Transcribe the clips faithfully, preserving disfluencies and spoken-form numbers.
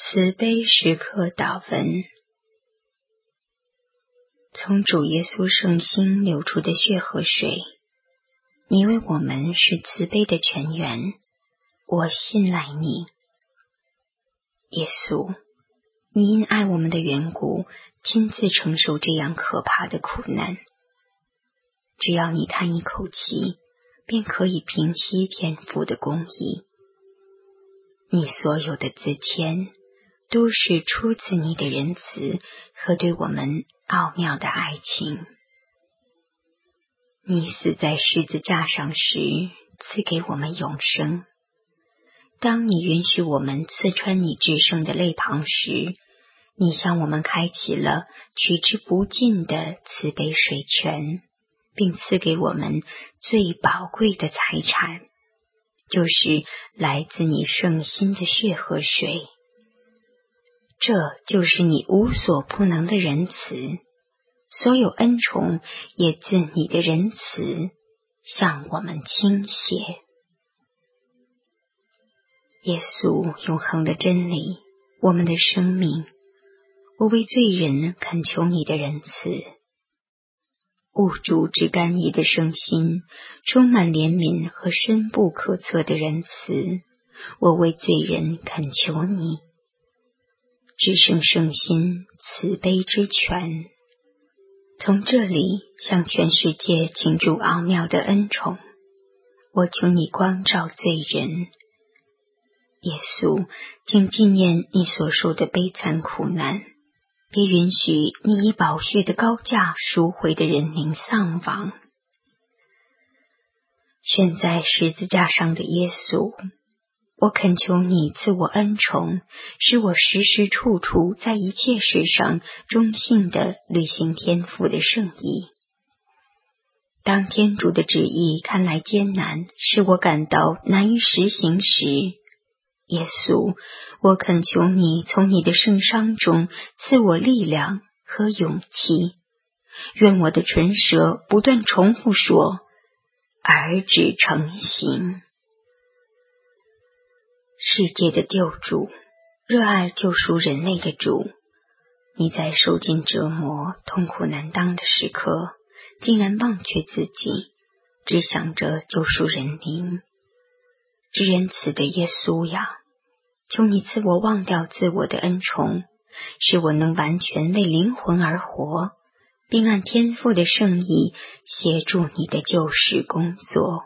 慈悲时刻祷文。从主耶稣圣心流出的血和水，你为我们是慈悲的泉源，我信赖你。耶稣，你因爱我们的缘故，亲自承受这样可怕的苦难。只要你叹一口气，便可以平息天父的公义。你所有的自谦，都是出自你的仁慈和对我们奥妙的爱情。你死在十字架上时，赐给我们永生。当你允许我们刺穿你至圣的肋旁时，你向我们开启了取之不尽的慈悲水泉，并赐给我们最宝贵的财产，就是来自你圣心的血和水。这就是你无所不能的仁慈，所有恩宠也自你的仁慈向我们倾泻。耶稣永恒的真理，我们的生命，我为罪人恳求你的仁慈。物主之甘饴的圣心，充满怜悯和深不可测的仁慈，我为罪人恳求你。至圣圣心，慈悲之泉，从这里向全世界倾注奥妙的恩宠，我求你光照罪人。耶稣，请纪念你所受的悲惨苦难，别允许你以宝血的高价赎回的人民丧亡。悬在十字架上的耶稣，我恳求你赐我恩宠，使我时时处处在一切事上忠信地履行天父的圣意。当天主的旨意看来艰难，使我感到难于实行时，耶稣，我恳求你从你的圣伤中赐我力量和勇气，愿我的唇舌不断重复说，儿子成行。世界的救主，热爱救赎人类的主，你在受尽折磨、痛苦难当的时刻，竟然忘却自己，只想着救赎人民。至仁慈的耶稣呀，求你赐我忘掉自我的恩宠，使我能完全为灵魂而活，并按天父的圣意协助你的救世工作。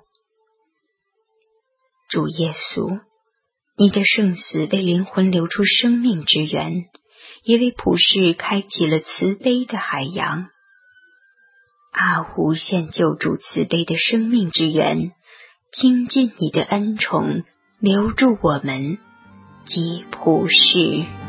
主耶稣，你的圣死为灵魂流出生命之源，也为普世开启了慈悲的海洋。啊，无限救主慈悲的生命之源，倾尽你的恩宠，留住我们及普世。